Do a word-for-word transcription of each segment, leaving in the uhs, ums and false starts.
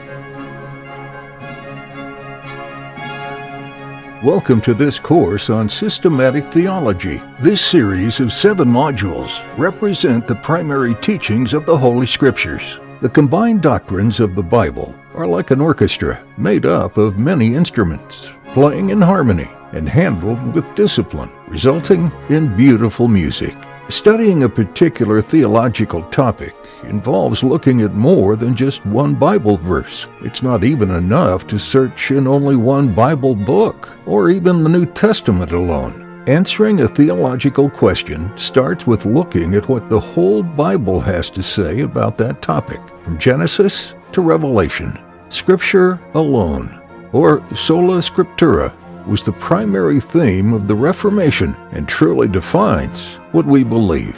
Welcome to this course on systematic theology. This series of seven modules represent the primary teachings of the Holy Scriptures. The combined doctrines of the Bible are like an orchestra made up of many instruments, playing in harmony and handled with discipline, resulting in beautiful music. Studying a particular theological topic involves looking at more than just one Bible verse. It's not even enough to search in only one Bible book, or even the New Testament alone. Answering a theological question starts with looking at what the whole Bible has to say about that topic, from Genesis to Revelation. Scripture alone, or sola scriptura, was the primary theme of the Reformation and truly defines what we believe.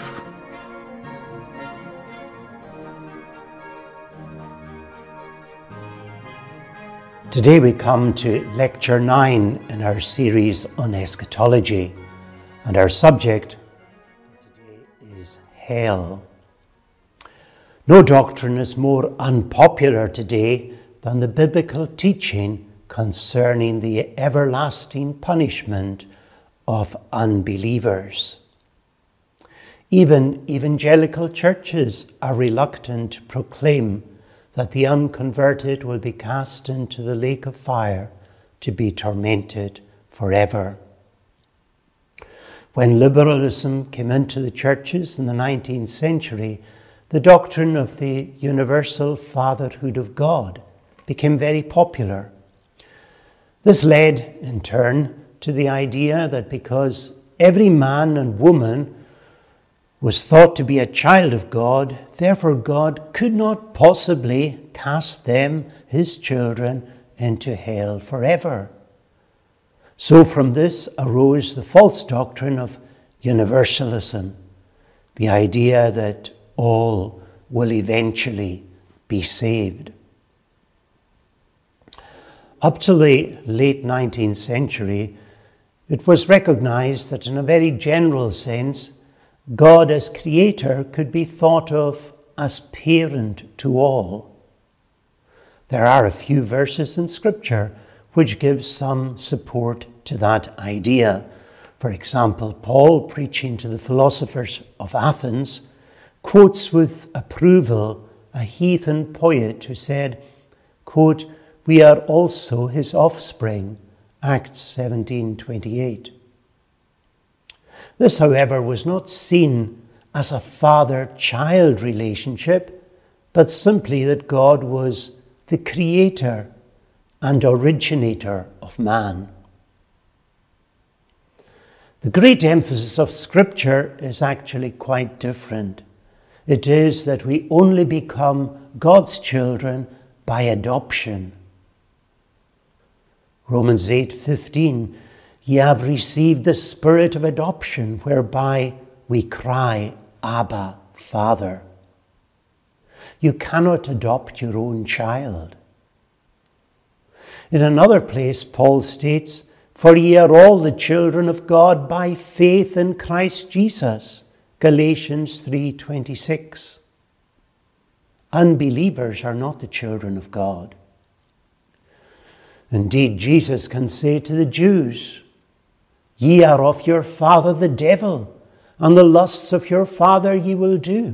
Today we come to Lecture nine in our series on eschatology, and our subject for today is hell. No doctrine is more unpopular today than the biblical teaching concerning the everlasting punishment of unbelievers. Even evangelical churches are reluctant to proclaim that the unconverted will be cast into the lake of fire to be tormented forever. When liberalism came into the churches in the nineteenth century, the doctrine of the universal fatherhood of God became very popular. This led, in turn, to the idea that because every man and woman was thought to be a child of God, therefore God could not possibly cast them, his children, into hell forever. So from this arose the false doctrine of universalism, the idea that all will eventually be saved. Up to the late nineteenth century, it was recognized that in a very general sense, God as creator could be thought of as parent to all. There are a few verses in Scripture which give some support to that idea. For example, Paul, preaching to the philosophers of Athens, quotes with approval a heathen poet who said, quote, "We are also his offspring," Acts seventeen twenty-eight. This, however, was not seen as a father-child relationship, but simply that God was the creator and originator of man. The great emphasis of Scripture is actually quite different. It is that we only become God's children by adoption. Romans eight fifteen, "Ye have received the spirit of adoption, whereby we cry, Abba, Father." You cannot adopt your own child. In another place, Paul states, "For ye are all the children of God by faith in Christ Jesus," Galatians three twenty-six. Unbelievers are not the children of God. Indeed, Jesus can say to the Jews, "Ye are of your father the devil, and the lusts of your father ye will do."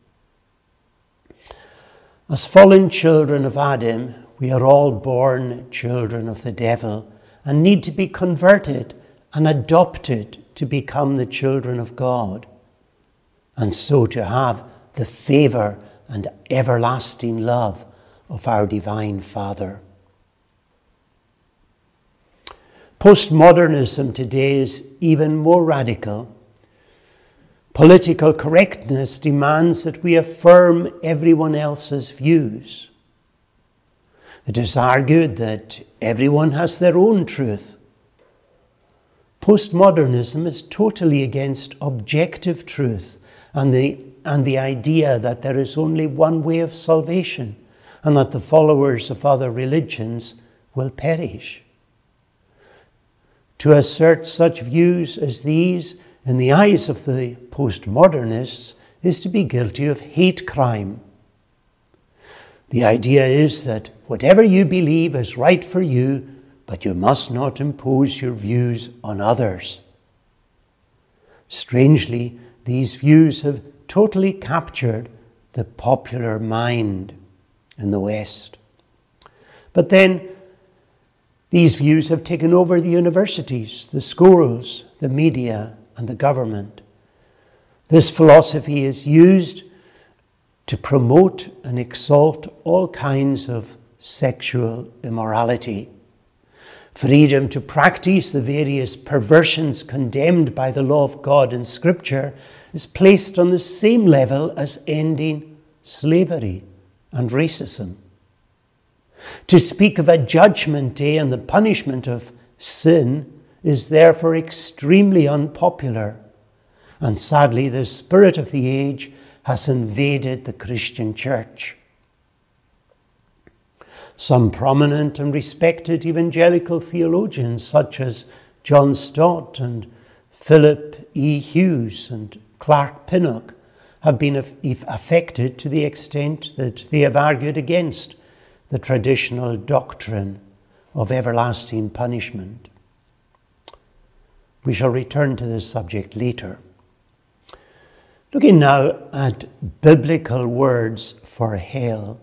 As fallen children of Adam, we are all born children of the devil and need to be converted and adopted to become the children of God, and so to have the favor and everlasting love of our divine Father. Postmodernism today is even more radical. Political correctness demands that we affirm everyone else's views. It is argued that everyone has their own truth. Postmodernism is totally against objective truth and the, and the idea that there is only one way of salvation and that the followers of other religions will perish. To assert such views as these in the eyes of the postmodernists is to be guilty of hate crime. The idea is that whatever you believe is right for you, but you must not impose your views on others. Strangely, these views have totally captured the popular mind in the West. But then, these views have taken over the universities, the schools, the media, and the government. This philosophy is used to promote and exalt all kinds of sexual immorality. Freedom to practice the various perversions condemned by the law of God in Scripture is placed on the same level as ending slavery and racism. To speak of a judgment day and the punishment of sin is therefore extremely unpopular, and sadly the spirit of the age has invaded the Christian church. Some prominent and respected evangelical theologians such as John Stott and Philip E. Hughes and Clark Pinnock have been affected to the extent that they have argued against the traditional doctrine of everlasting punishment. We shall return to this subject later. Looking now at biblical words for hell.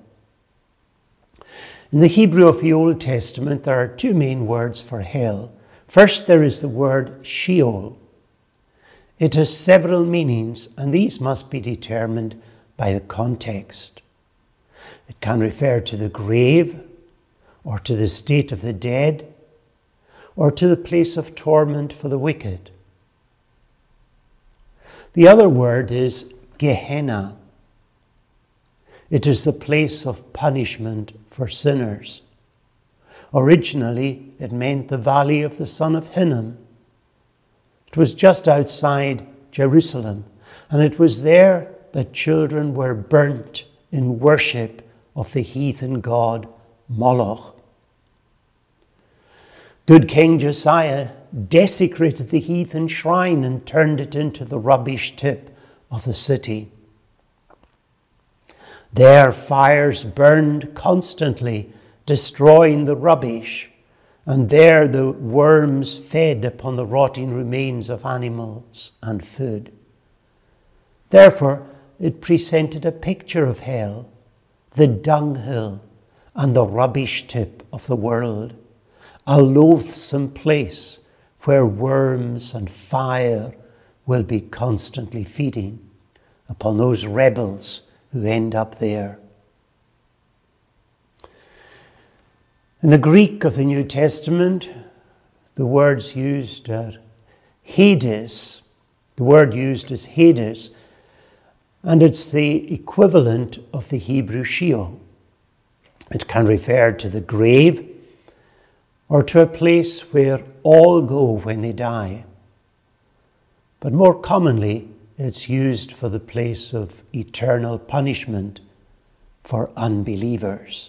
In the Hebrew of the Old Testament, there are two main words for hell. First, there is the word Sheol. It has several meanings, and these must be determined by the context. It can refer to the grave, or to the state of the dead, or to the place of torment for the wicked. The other word is Gehenna. It is the place of punishment for sinners. Originally, it meant the valley of the son of Hinnom. It was just outside Jerusalem, and it was there that children were burnt in worship of the heathen god Moloch. Good King Josiah desecrated the heathen shrine and turned it into the rubbish tip of the city. There fires burned constantly, destroying the rubbish, and there the worms fed upon the rotting remains of animals and food. Therefore, it presented a picture of hell, the dunghill and the rubbish tip of the world, a loathsome place where worms and fire will be constantly feeding upon those rebels who end up there. In the Greek of the New Testament, the words used are Hades. The word used is Hades, and it's the equivalent of the Hebrew Sheol. It can refer to the grave or to a place where all go when they die. But more commonly, it's used for the place of eternal punishment for unbelievers.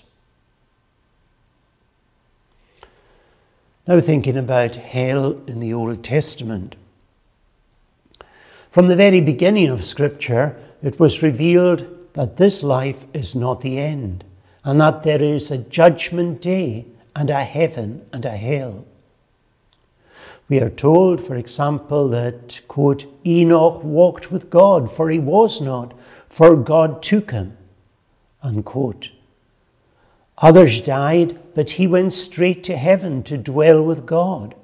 Now thinking about hell in the Old Testament. From the very beginning of Scripture, it was revealed that this life is not the end, and that there is a judgment day and a heaven and a hell. We are told, for example, that, quote, Enoch walked with God, for he was not, for God took him, unquote. Others died, but he went straight to heaven to dwell with God.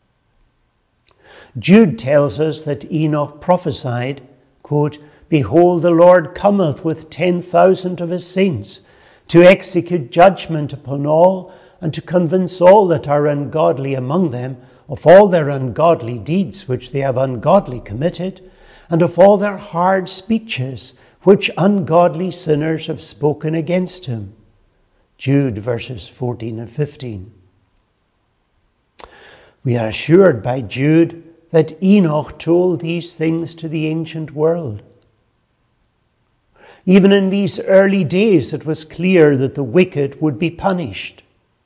Jude tells us that Enoch prophesied, quote, Behold, the Lord cometh with ten thousand of his saints, to execute judgment upon all, and to convince all that are ungodly among them of all their ungodly deeds which they have ungodly committed, and of all their hard speeches which ungodly sinners have spoken against him. Jude verses fourteen and fifteen. We are assured by Jude that Enoch told these things to the ancient world. Even in these early days, it was clear that the wicked would be punished.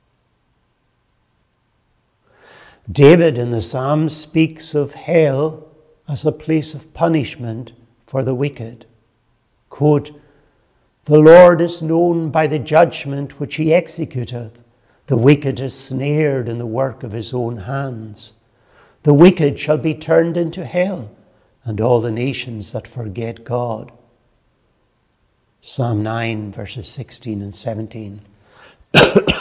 David in the Psalms speaks of hell as a place of punishment for the wicked. Quote, The Lord is known by the judgment which he executeth. The wicked is snared in the work of his own hands. The wicked shall be turned into hell, and all the nations that forget God. Psalm nine, verses sixteen and seventeen. The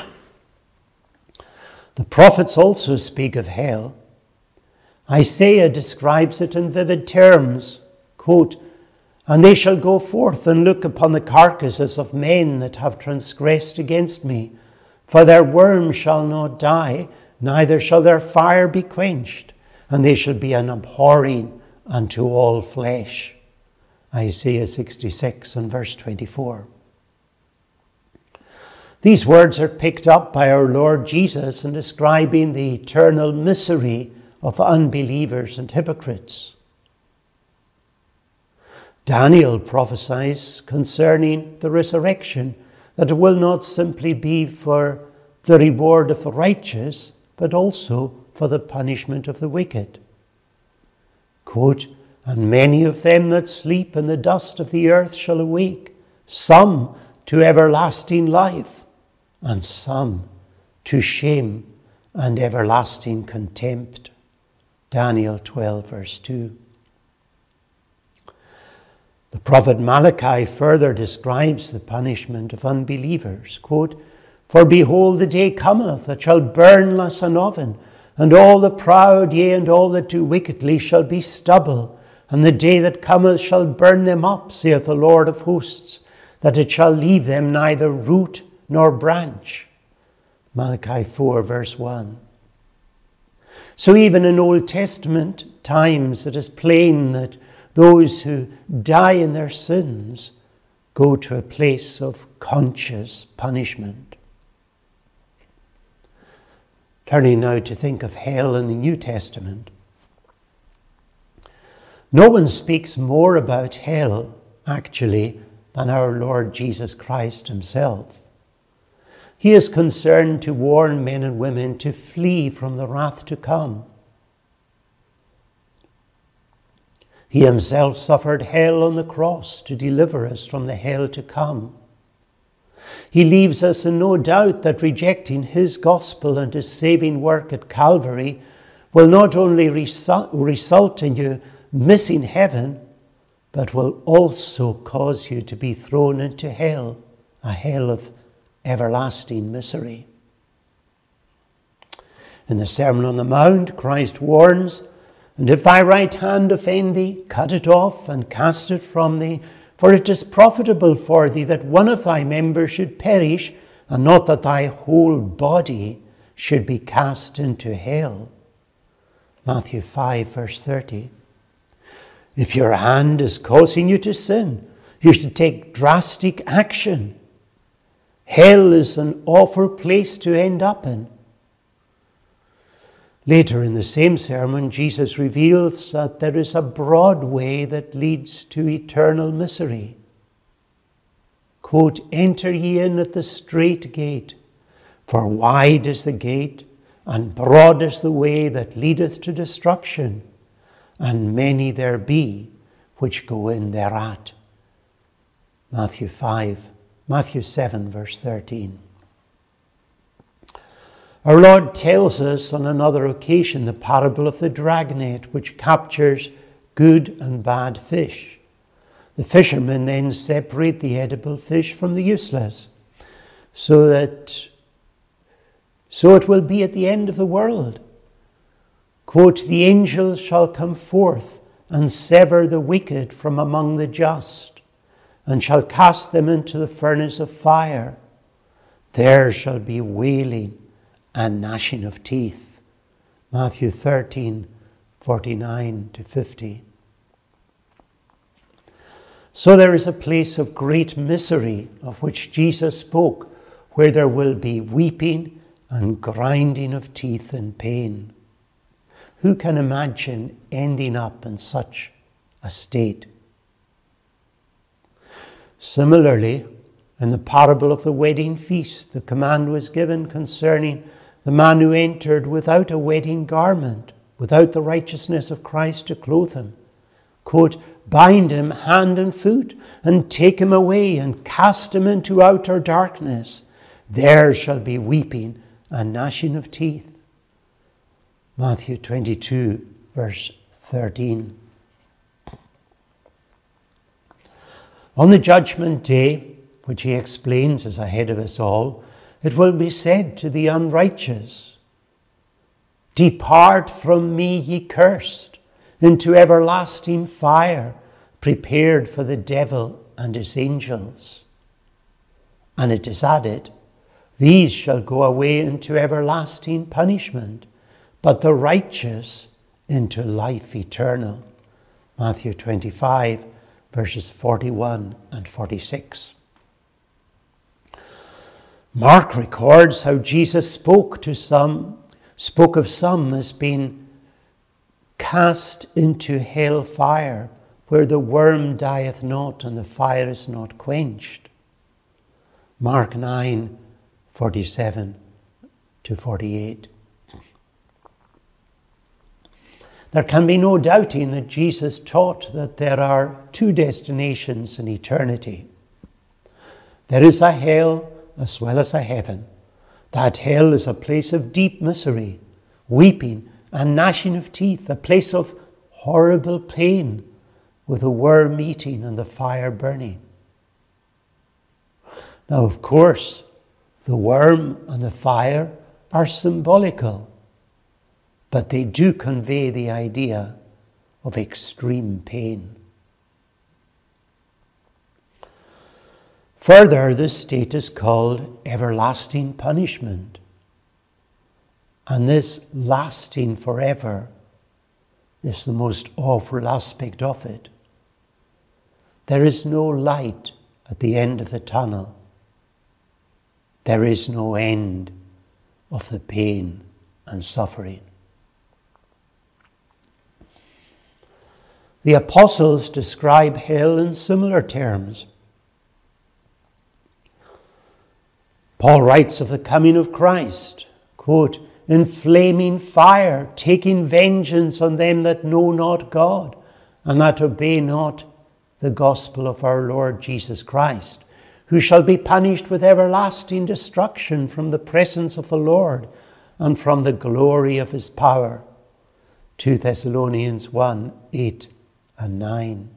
prophets also speak of hell. Isaiah describes it in vivid terms, quote, "And they shall go forth and look upon the carcasses of men that have transgressed against me, for their worm shall not die, neither shall their fire be quenched, and they shall be an abhorring unto all flesh." Isaiah sixty-six and verse twenty-four. These words are picked up by our Lord Jesus in describing the eternal misery of unbelievers and hypocrites. Daniel prophesies concerning the resurrection that it will not simply be for the reward of the righteous, but also for the punishment of the wicked. Quote, "And many of them that sleep in the dust of the earth shall awake, some to everlasting life, and some to shame and everlasting contempt." Daniel twelve, verse two. The prophet Malachi further describes the punishment of unbelievers. Quote, "For behold, the day cometh that shall burn as an oven, and all the proud, yea, and all that do wickedly shall be stubble. And the day that cometh shall burn them up, saith the Lord of hosts, that it shall leave them neither root nor branch." Malachi four, verse one. So even in Old Testament times, it is plain that those who die in their sins go to a place of conscious punishment. Turning now to think of hell in the New Testament. No one speaks more about hell, actually, than our Lord Jesus Christ himself. He is concerned to warn men and women to flee from the wrath to come. He himself suffered hell on the cross to deliver us from the hell to come. He leaves us in no doubt that rejecting his gospel and his saving work at Calvary will not only result, result in you missing heaven, but will also cause you to be thrown into hell, a hell of everlasting misery. In the Sermon on the Mount, Christ warns, "And if thy right hand offend thee, cut it off and cast it from thee, for it is profitable for thee that one of thy members should perish, and not that thy whole body should be cast into hell." Matthew five, verse thirty. If your hand is causing you to sin, you should take drastic action. Hell is an awful place to end up in. Later in the same sermon, Jesus reveals that there is a broad way that leads to eternal misery. Quote, "Enter ye in at the strait gate, for wide is the gate, and broad is the way that leadeth to destruction, and many there be which go in thereat." Matthew five, Matthew seven, verse thirteen. Our Lord tells us on another occasion the parable of the dragnet, which captures good and bad fish. The fishermen then separate the edible fish from the useless, so that so it will be at the end of the world. Quote, "The angels shall come forth and sever the wicked from among the just, and shall cast them into the furnace of fire. There shall be wailing and gnashing of teeth." Matthew thirteen, forty-nine to fifty. So there is a place of great misery of which Jesus spoke, where there will be weeping and grinding of teeth in pain. Who can imagine ending up in such a state? Similarly, in the parable of the wedding feast, the command was given concerning the man who entered without a wedding garment, without the righteousness of Christ to clothe him. quote, bind him hand and foot, and take him away, and cast him into outer darkness. There shall be weeping and gnashing of teeth. Matthew twenty-two, verse thirteen. On the judgment day, which he explains is ahead of us all, it will be said to the unrighteous, depart from me, ye cursed, into everlasting fire, prepared for the devil and his angels. And it is added, these shall go away into everlasting punishment, but the righteous into life eternal. Matthew twenty-five, verses forty-one and forty-six. Mark records how Jesus spoke to some, spoke of some as being cast into hell fire, where the worm dieth not and the fire is not quenched. Mark nine, forty-seven to forty-eight. There can be no doubting that Jesus taught that there are two destinations in eternity. There is a hell as well as a heaven. That hell is a place of deep misery, weeping and gnashing of teeth, a place of horrible pain with the worm eating and the fire burning. Now, of course, the worm and the fire are symbolical, but they do convey the idea of extreme pain. Further, this state is called everlasting punishment. And this lasting forever is the most awful aspect of it. There is no light at the end of the tunnel. There is no end of the pain and suffering. The apostles describe hell in similar terms. Paul writes of the coming of Christ, quote, in flaming fire, taking vengeance on them that know not God, and that obey not the gospel of our Lord Jesus Christ, who shall be punished with everlasting destruction from the presence of the Lord and from the glory of his power. Second Thessalonians one, eight and nine.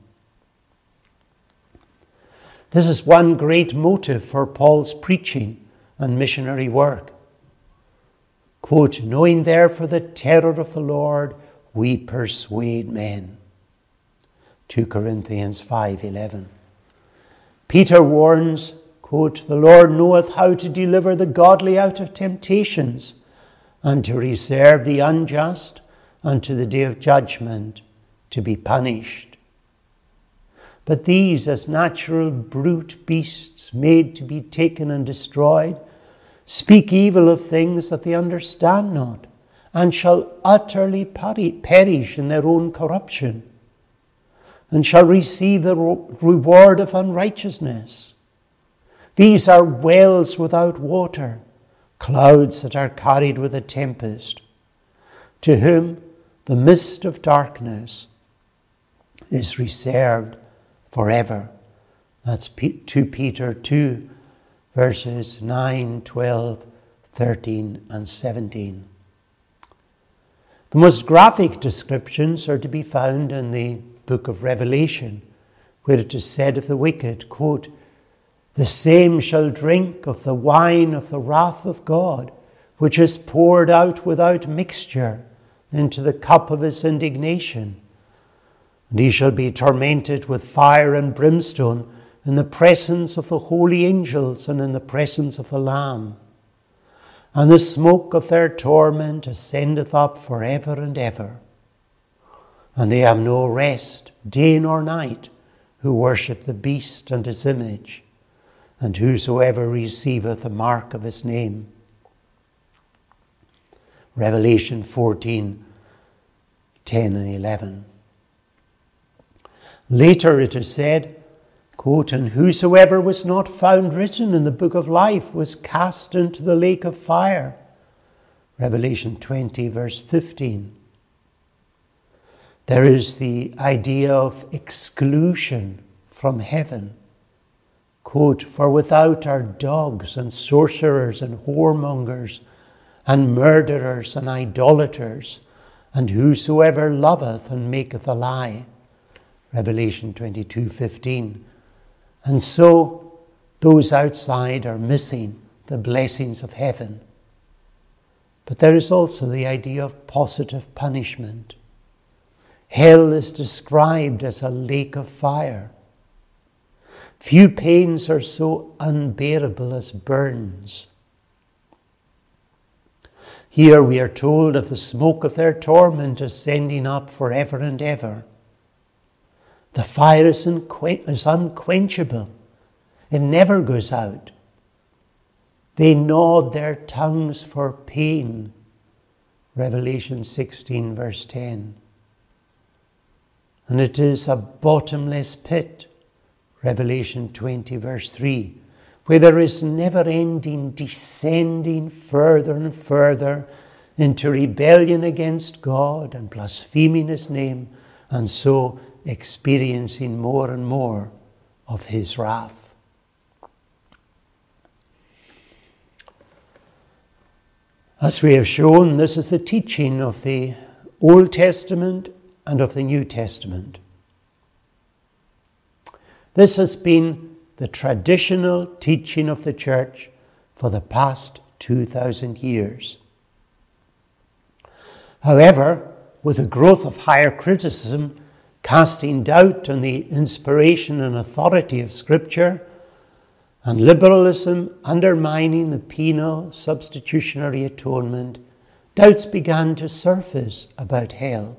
This is one great motive for Paul's preaching and missionary work. Quote, knowing therefore the terror of the Lord, we persuade men. Second Corinthians five eleven. Peter warns, quote, the Lord knoweth how to deliver the godly out of temptations, and to reserve the unjust unto the day of judgment, to be punished. But these, as natural brute beasts made to be taken and destroyed, speak evil of things that they understand not, and shall utterly perish in their own corruption, and shall receive the reward of unrighteousness. These are wells without water, clouds that are carried with a tempest, to whom the mist of darkness is reserved forever. That's Second Peter two, verses nine, twelve, thirteen, and seventeen. The most graphic descriptions are to be found in the book of Revelation, where it is said of the wicked, quote, the same shall drink of the wine of the wrath of God, which is poured out without mixture into the cup of his indignation. And he shall be tormented with fire and brimstone in the presence of the holy angels and in the presence of the Lamb. And the smoke of their torment ascendeth up for ever and ever. And they have no rest, day nor night, who worship the beast and his image, and whosoever receiveth the mark of his name. Revelation fourteen, ten and eleven. Later it is said, quote, and whosoever was not found written in the book of life was cast into the lake of fire. Revelation twenty, verse fifteen. There is the idea of exclusion from heaven. Quote, "For without are dogs and sorcerers and whoremongers and murderers and idolaters and whosoever loveth and maketh a lie." Revelation twenty-two fifteen. And so those outside are missing the blessings of heaven. But there is also the idea of positive punishment. Hell is described as a lake of fire. Few pains are so unbearable as burns. Here we are told of the smoke of their torment ascending up forever and ever. The fire is unquenchable. It never goes out. They gnawed their tongues for pain. Revelation sixteen verse ten. And it is a bottomless pit. Revelation twenty verse three. Where there is never-ending descending further and further into rebellion against God and blaspheming his name, and so experiencing more and more of his wrath. As we have shown, this is the teaching of the Old Testament and of the New Testament. This has been the traditional teaching of the church for the past two thousand years. However, with the growth of higher criticism, casting doubt on the inspiration and authority of Scripture, and liberalism undermining the penal substitutionary atonement, doubts began to surface about hell.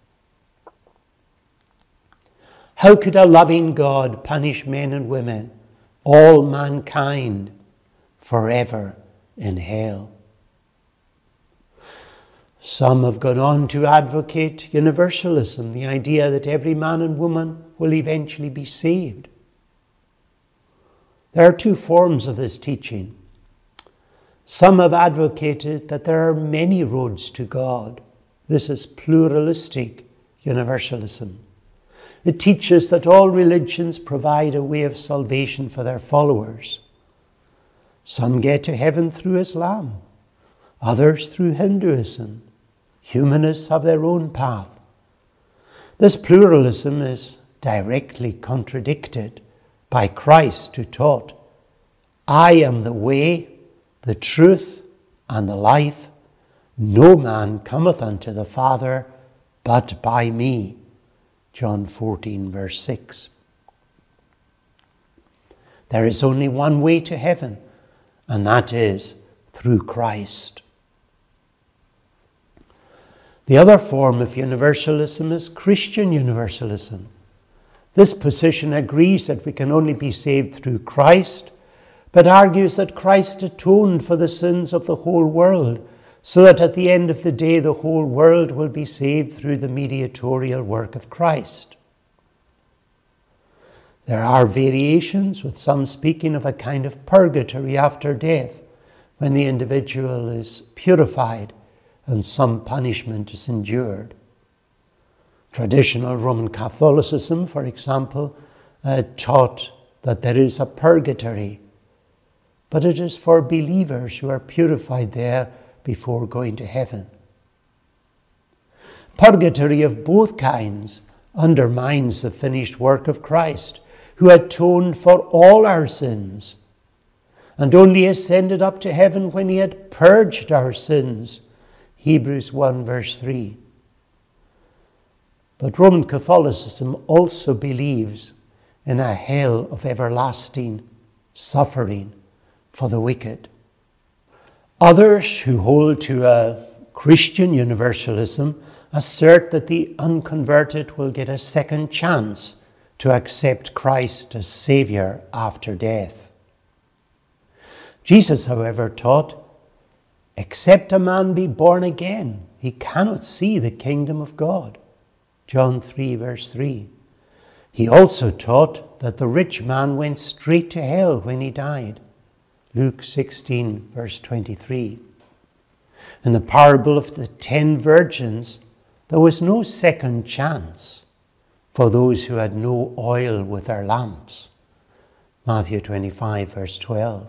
How could a loving God punish men and women, all mankind, forever in hell? Some have gone on to advocate universalism, the idea that every man and woman will eventually be saved. There are two forms of this teaching. Some have advocated that there are many roads to God. This is pluralistic universalism. It teaches that all religions provide a way of salvation for their followers. Some get to heaven through Islam, others through Hinduism. Humanists have their own path. This pluralism is directly contradicted by Christ, who taught, "I am the way, the truth, and the life. No man cometh unto the Father but by me." John fourteen verse six. There is only one way to heaven, and that is through Christ. The other form of universalism is Christian universalism. This position agrees that we can only be saved through Christ, but argues that Christ atoned for the sins of the whole world, so that at the end of the day the whole world will be saved through the mediatorial work of Christ. There are variations, with some speaking of a kind of purgatory after death, when the individual is purified and some punishment is endured. Traditional Roman Catholicism, for example, uh, taught that there is a purgatory, but it is for believers who are purified there before going to heaven. Purgatory of both kinds undermines the finished work of Christ, who atoned for all our sins, and only ascended up to heaven when he had purged our sins. Hebrews one verse three. But Roman Catholicism also believes in a hell of everlasting suffering for the wicked. Others who hold to a Christian universalism assert that the unconverted will get a second chance to accept Christ as Saviour after death. Jesus, however, taught, "Except a man be born again, he cannot see the kingdom of God." John three verse three. He also taught that the rich man went straight to hell when he died. Luke sixteen verse twenty-three. In the parable of the ten virgins, There was no second chance for those who had no oil with their lamps. Matthew twenty-five, verse twelve.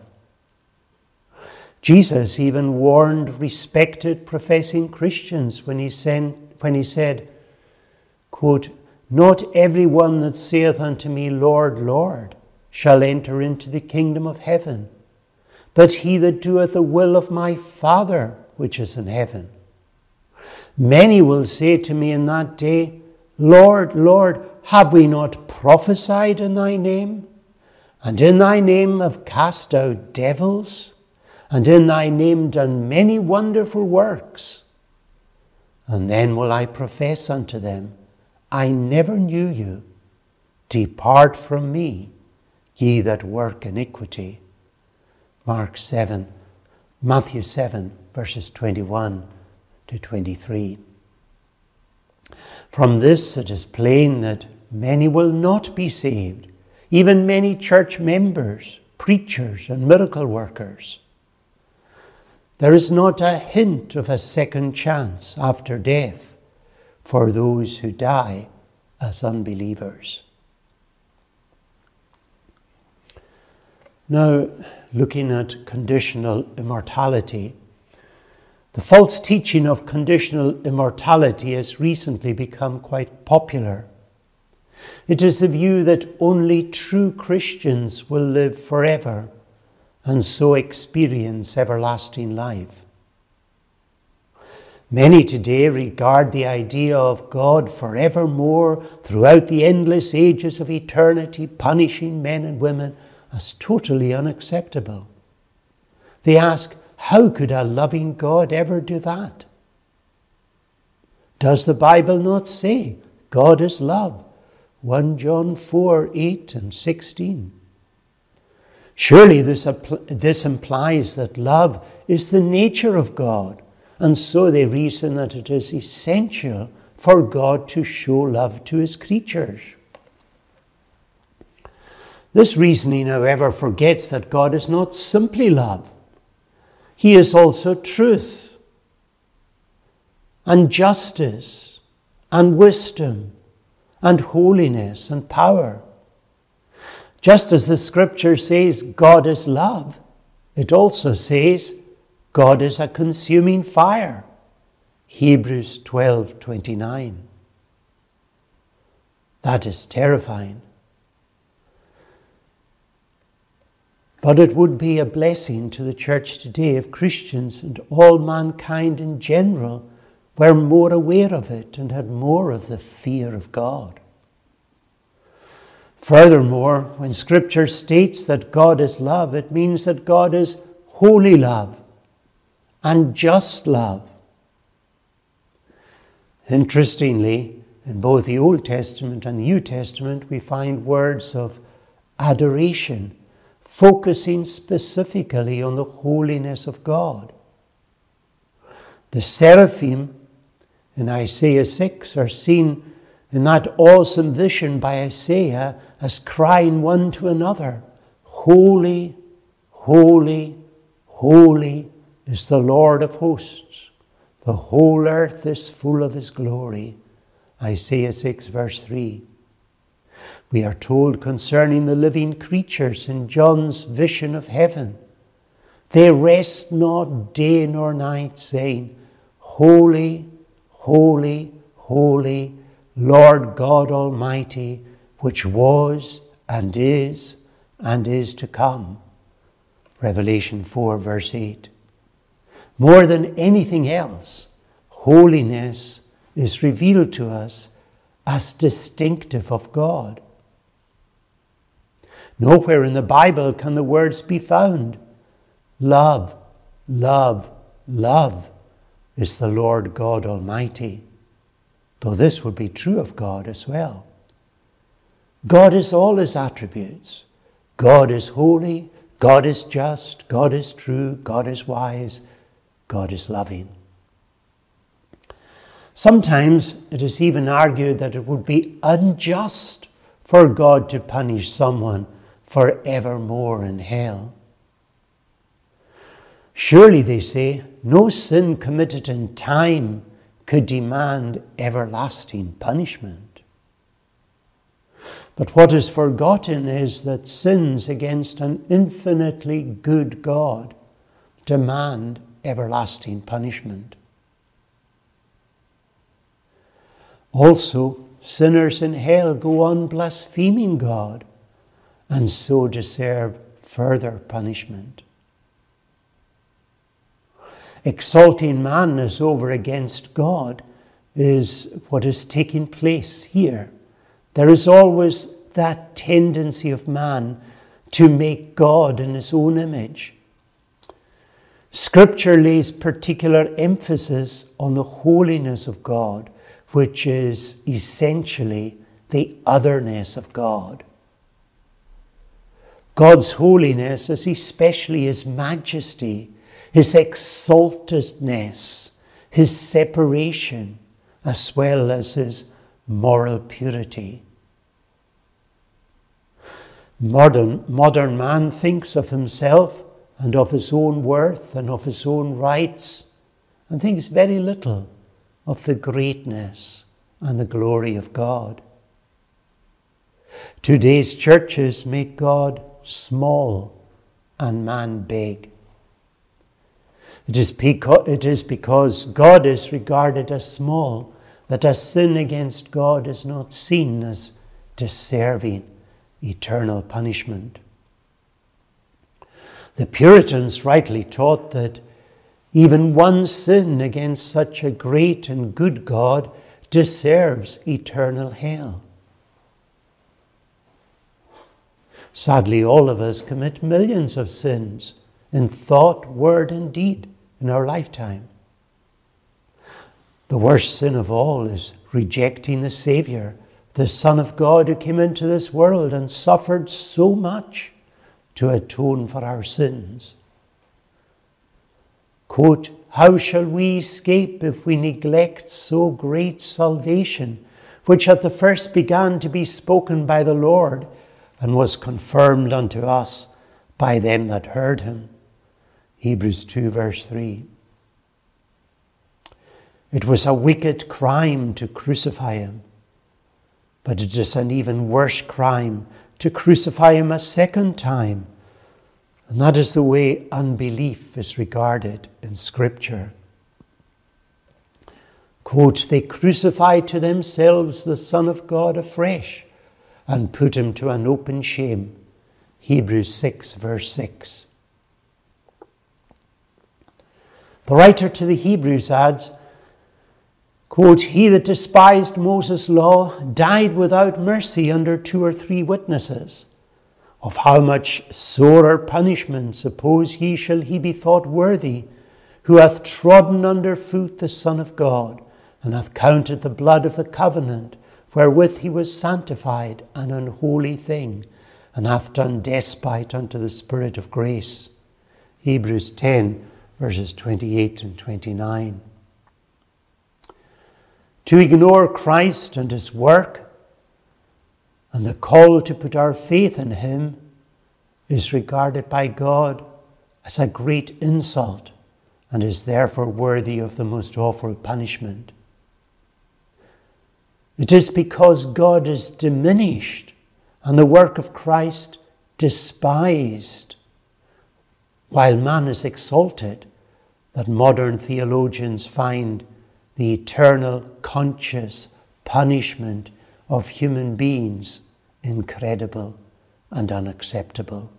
Jesus even warned respected professing Christians when he, sent, when he said, quote, "Not every one that saith unto me, Lord, Lord, shall enter into the kingdom of heaven, but he that doeth the will of my Father which is in heaven. Many will say to me in that day, Lord, Lord, have we not prophesied in thy name? And in thy name have cast out devils? And in thy name done many wonderful works? And then will I profess unto them, I never knew you. Depart from me, ye that work iniquity." Mark seven, Matthew seven, verses twenty-one to twenty-three. From this it is plain that many will not be saved, even many church members, preachers, and miracle workers. There is not a hint of a second chance after death for those who die as unbelievers. Now, looking at conditional immortality, the false teaching of conditional immortality has recently become quite popular. It is the view that only true Christians will live forever and so experience everlasting life. Many today regard the idea of God forevermore throughout the endless ages of eternity, punishing men and women, as totally unacceptable. They ask, how could a loving God ever do that? Does the Bible not say God is love? First John four, eight and sixteen. Surely this, this implies that love is the nature of God, and so they reason that it is essential for God to show love to his creatures. This reasoning, however, forgets that God is not simply love. He is also truth and justice and wisdom and holiness and power. Just as the scripture says God is love, it also says God is a consuming fire. Hebrews twelve twenty-nine. That is terrifying. But it would be a blessing to the church today if Christians and all mankind in general were more aware of it and had more of the fear of God. Furthermore, when Scripture states that God is love, it means that God is holy love and just love. Interestingly, in both the Old Testament and the New Testament, we find words of adoration, focusing specifically on the holiness of God. The seraphim in Isaiah six are seen in that awesome vision by Isaiah as crying one to another, "Holy, holy, holy is the Lord of hosts. The whole earth is full of his glory." Isaiah six, verse three. We are told concerning the living creatures in John's vision of heaven, "They rest not day nor night, saying, Holy, holy, holy, Lord God Almighty, which was and is and is to come." Revelation four, verse eight. More than anything else, holiness is revealed to us as distinctive of God. Nowhere in the Bible can the words be found, "Love, love, love is the Lord God Almighty," though this would be true of God as well. God is all his attributes. God is holy, God is just, God is true, God is wise, God is loving. Sometimes it is even argued that it would be unjust for God to punish someone forevermore in hell. Surely, they say, no sin committed in time, could demand everlasting punishment. But what is forgotten is that sins against an infinitely good God demand everlasting punishment. Also, sinners in hell go on blaspheming God and so deserve further punishment. Exalting man as over against God is what is taking place here. There is always that tendency of man to make God in his own image. Scripture lays particular emphasis on the holiness of God, which is essentially the otherness of God. God's holiness is especially his majesty, his exaltedness, his separation, as well as his moral purity. Modern, modern man thinks of himself and of his own worth and of his own rights, and thinks very little of the greatness and the glory of God. Today's churches make God small and man big. It is because, it is because God is regarded as small that a sin against God is not seen as deserving eternal punishment. The Puritans rightly taught that even one sin against such a great and good God deserves eternal hell. Sadly, all of us commit millions of sins in thought, word, and deed in our lifetime. The worst sin of all is rejecting the Savior, the Son of God who came into this world and suffered so much to atone for our sins. Quote, "How shall we escape if we neglect so great salvation, which at the first began to be spoken by the Lord, and was confirmed unto us by them that heard him?" Hebrews two verse three. It was a wicked crime to crucify him, but it is an even worse crime to crucify him a second time. And that is the way unbelief is regarded in Scripture. Quote, "They crucified to themselves the Son of God afresh, and put him to an open shame." Hebrews six verse six. The writer to the Hebrews adds, quote, "He that despised Moses' law died without mercy under two or three witnesses. Of how much sorer punishment, suppose ye, shall he be thought worthy, who hath trodden under foot the Son of God, and hath counted the blood of the covenant, wherewith he was sanctified, an unholy thing, and hath done despite unto the Spirit of grace." Hebrews ten, verses twenty-eight and twenty-nine. To ignore Christ and his work and the call to put our faith in him is regarded by God as a great insult and is therefore worthy of the most awful punishment. It is because God is diminished and the work of Christ despised, while man is exalted, that modern theologians find the eternal conscious punishment of human beings incredible and unacceptable.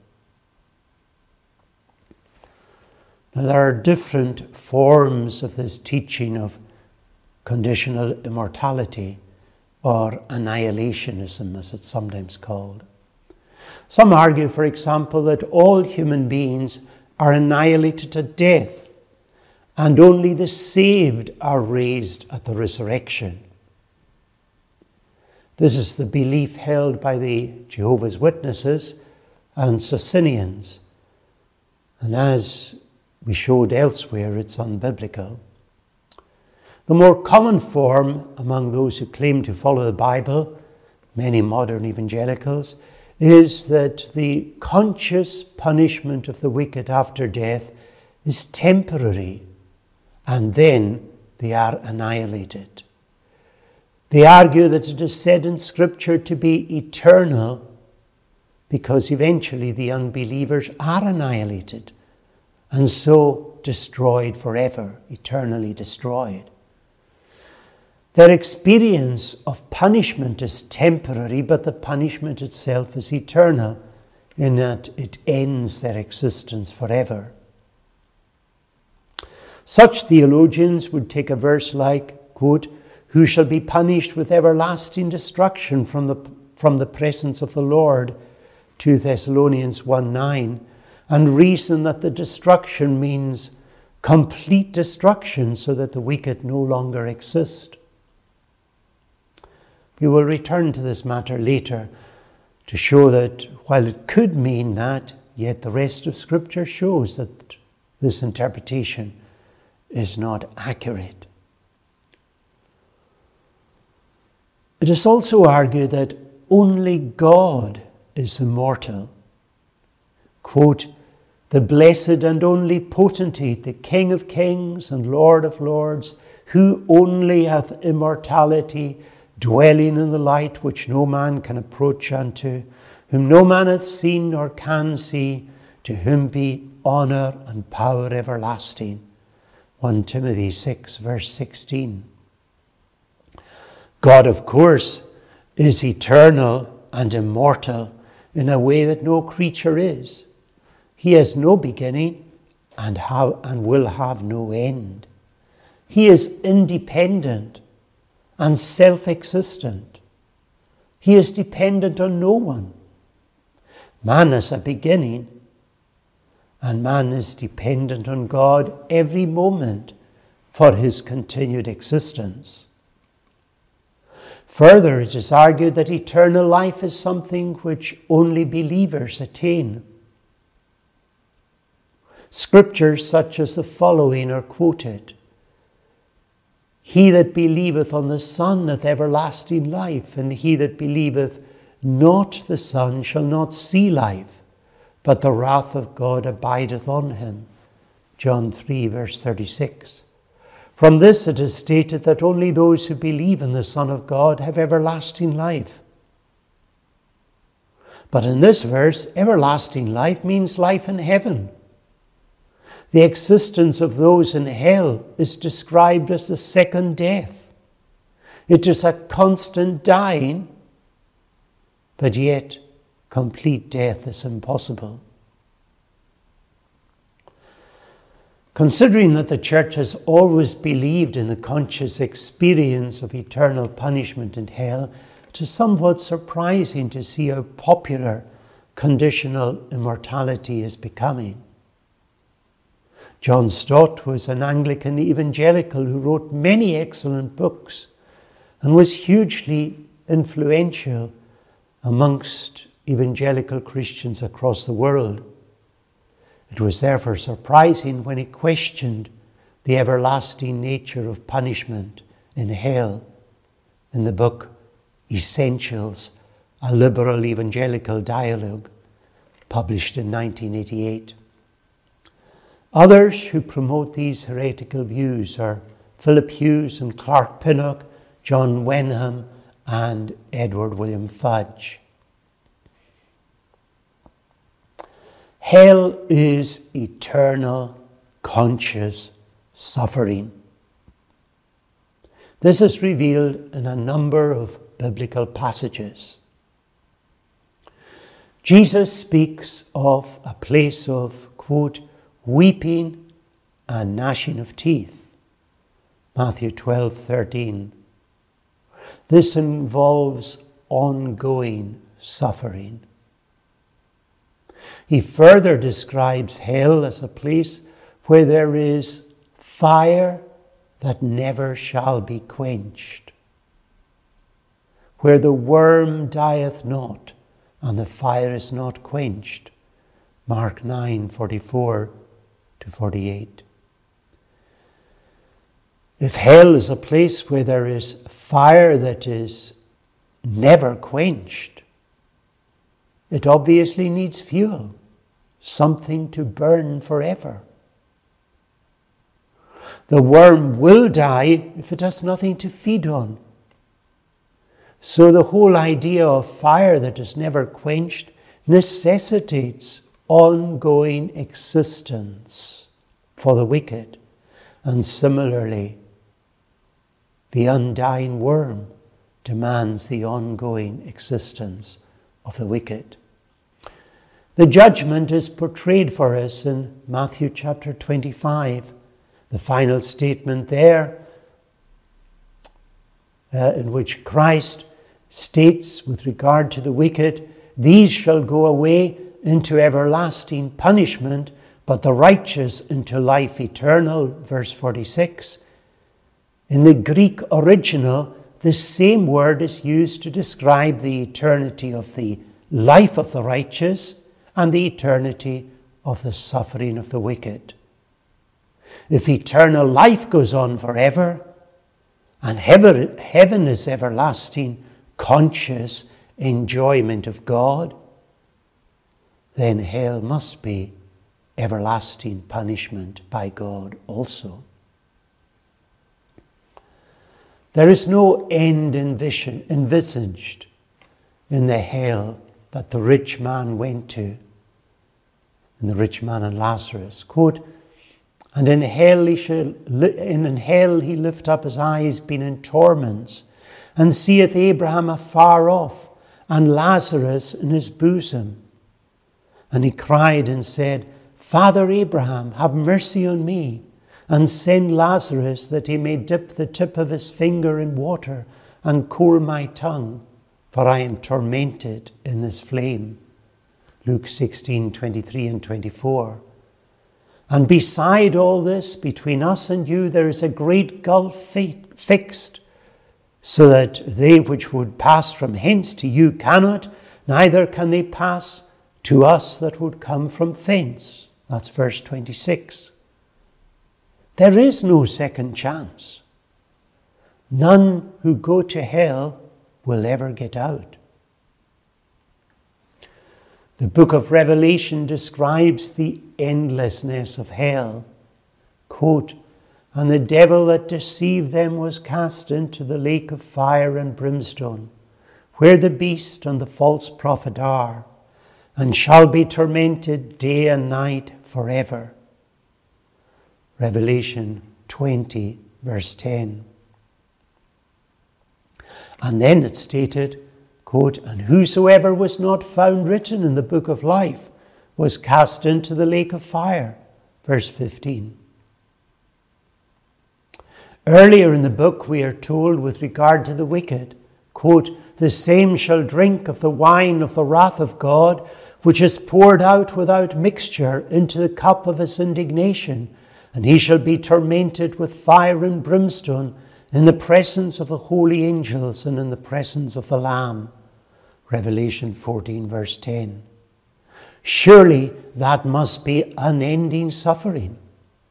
Now, there are different forms of this teaching of conditional immortality, or annihilationism as it's sometimes called. Some argue, for example, that all human beings are annihilated at death and only the saved are raised at the resurrection. This is the belief held by the Jehovah's Witnesses and Socinians, and as we showed elsewhere, it's unbiblical. The more common form among those who claim to follow the Bible, many modern evangelicals, is that the conscious punishment of the wicked after death is temporary and then they are annihilated. They argue that it is said in Scripture to be eternal because eventually the unbelievers are annihilated and so destroyed forever, eternally destroyed. Their experience of punishment is temporary, but the punishment itself is eternal in that it ends their existence forever. Such theologians would take a verse like, quote, "Who shall be punished with everlasting destruction from the, from the presence of the Lord," two Thessalonians one nine, and reason that the destruction means complete destruction so that the wicked no longer exist. We will return to this matter later to show that while it could mean that, yet the rest of Scripture shows that this interpretation is not accurate. It is also argued that only God is immortal. Quote, "The blessed and only potentate, the King of kings and Lord of lords, who only hath immortality, dwelling in the light which no man can approach unto, whom no man hath seen nor can see, to whom be honour and power everlasting." First Timothy six, verse sixteen. God, of course, is eternal and immortal in a way that no creature is. He has no beginning and, have, and will have no end. He is independent and self-existent. He is dependent on no one. Man has a beginning, and man is dependent on God every moment for his continued existence. Further, it is argued that eternal life is something which only believers attain. Scriptures such as the following are quoted. "He that believeth on the Son hath everlasting life, and he that believeth not the Son shall not see life, but the wrath of God abideth on him." John three, verse thirty-six. From this it is stated that only those who believe in the Son of God have everlasting life. But in this verse, everlasting life means life in heaven. The existence of those in hell is described as the second death. It is a constant dying, but yet complete death is impossible. Considering that the Church has always believed in the conscious experience of eternal punishment in hell, it is somewhat surprising to see how popular conditional immortality is becoming. John Stott was an Anglican evangelical who wrote many excellent books and was hugely influential amongst evangelical Christians across the world. It was therefore surprising when he questioned the everlasting nature of punishment in hell in the book Essentials, a Liberal Evangelical Dialogue, published in nineteen eighty-eight. Others who promote these heretical views are Philip Hughes and Clark Pinnock, John Wenham, and Edward William Fudge. Hell is eternal, conscious suffering. This is revealed in a number of biblical passages. Jesus speaks of a place of, quote, "weeping and gnashing of teeth." Matthew twelve thirteen. This involves ongoing suffering. He further describes hell as a place where there is fire that never shall be quenched, where the worm dieth not and the fire is not quenched. Mark nine forty-four to forty-eight. If hell is a place where there is fire that is never quenched, it obviously needs fuel, something to burn forever. The worm will die if it has nothing to feed on. So the whole idea of fire that is never quenched necessitates ongoing existence for the wicked. And similarly, the undying worm demands the ongoing existence of the wicked. The judgment is portrayed for us in Matthew chapter twenty-five. The final statement there, uh, in which Christ states with regard to the wicked, these shall go away into everlasting punishment, but the righteous into life eternal, verse forty-six. In the Greek original, the same word is used to describe the eternity of the life of the righteous and the eternity of the suffering of the wicked. If eternal life goes on forever, and heaven is everlasting, conscious enjoyment of God, then hell must be everlasting punishment by God also. There is no end envisaged in the hell that the rich man went to, and the rich man and Lazarus. Quote, and in hell he shall, in hell he lift up his eyes, being in torments, and seeth Abraham afar off, and Lazarus in his bosom. And he cried and said, Father Abraham, have mercy on me, and send Lazarus that he may dip the tip of his finger in water and cool my tongue, for I am tormented in this flame. Luke sixteen, twenty-three and twenty-four. And beside all this, between us and you, there is a great gulf fixed, so that they which would pass from hence to you cannot, neither can they pass to us that would come from thence. That's verse twenty-six. There is no second chance. None who go to hell will ever get out. The book of Revelation describes the endlessness of hell. Quote, and the devil that deceived them was cast into the lake of fire and brimstone, where the beast and the false prophet are, and shall be tormented day and night forever. Revelation twenty, verse ten. And then it's stated, quote, and whosoever was not found written in the book of life was cast into the lake of fire, verse fifteen. Earlier in the book we are told with regard to the wicked, quote, the same shall drink of the wine of the wrath of God, which is poured out without mixture into the cup of his indignation, and he shall be tormented with fire and brimstone in the presence of the holy angels and in the presence of the Lamb. Revelation fourteen, verse ten. Surely that must be unending suffering.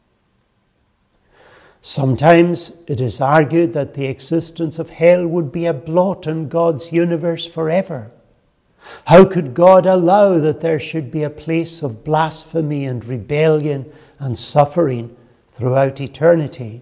Sometimes it is argued that the existence of hell would be a blot on God's universe forever. How could God allow that there should be a place of blasphemy and rebellion and suffering throughout eternity?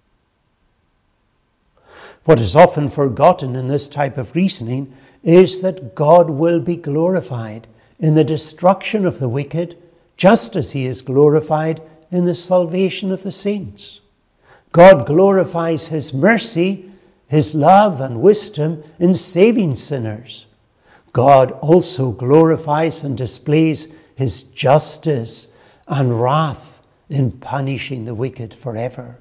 What is often forgotten in this type of reasoning is that God will be glorified in the destruction of the wicked, just as he is glorified in the salvation of the saints. God glorifies his mercy, his love and wisdom in saving sinners. God also glorifies and displays his justice and wrath in punishing the wicked forever.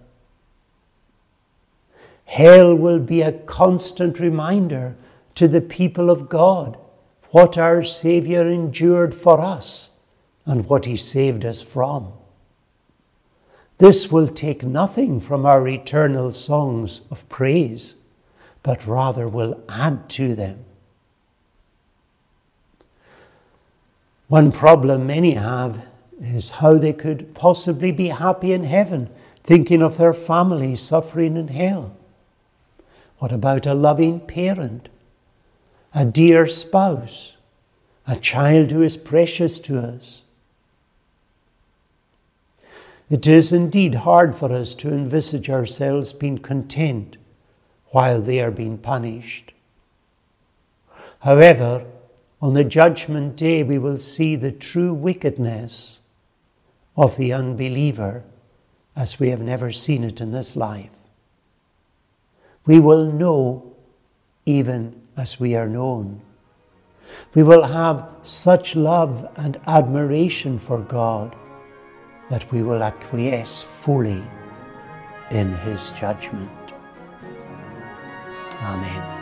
Hell will be a constant reminder to the people of God what our Saviour endured for us and what he saved us from. This will take nothing from our eternal songs of praise, but rather will add to them. One problem many have is how they could possibly be happy in heaven, thinking of their family suffering in hell. What about a loving parent, a dear spouse, a child who is precious to us? It is indeed hard for us to envisage ourselves being content while they are being punished. However, on the judgment day, we will see the true wickedness of the unbeliever as we have never seen it in this life. We will know even as we are known. We will have such love and admiration for God that we will acquiesce fully in his judgment. Amen.